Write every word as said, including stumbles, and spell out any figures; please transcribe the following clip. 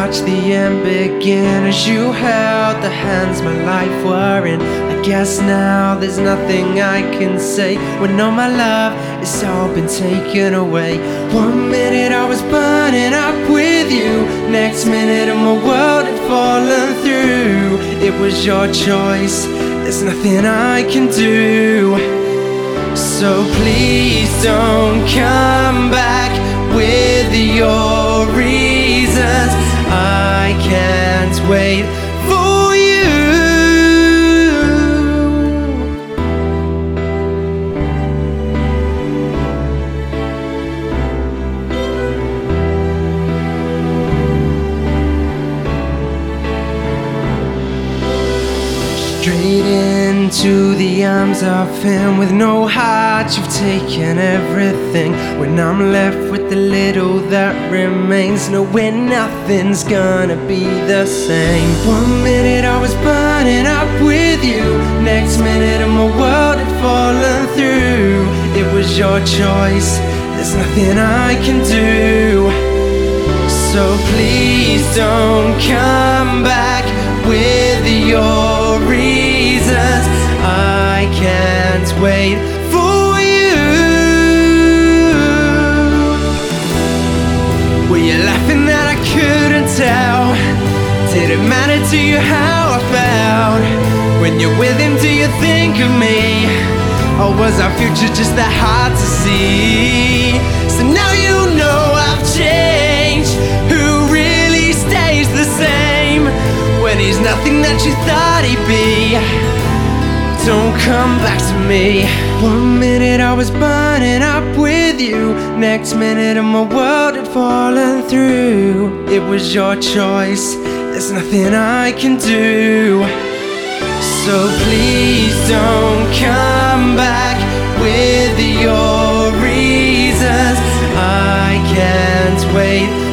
watched the end begin as you held the hands my life were in. I guess now there's nothing I can say when all my love has all been taken away. One minute I was burning up with you, next minute my world had fallen through. It was your choice, there's nothing I can do. So please don't come back with your reasons. I can't wait for you. Straight into the arms of him. With no heart, you've taken everything. When I'm left with the little that remains, knowing nothing's gonna be the same. One minute I was burning up with you, next minute my world had fallen through. It was your choice, there's nothing I can do. So please don't come back with your reasons. I can't wait for you. Were you laughing that I couldn't tell? Did it matter to you how I felt? When you're with him, do you think of me? Or was our future just that hard to see? So now you know I've changed. Who really stays the same when he's nothing that you thought he'd be? Don't come back to me. One minute I was burning up with you, next minute my world had fallen through. It was your choice, there's nothing I can do. So please don't come back with your reasons. I can't wait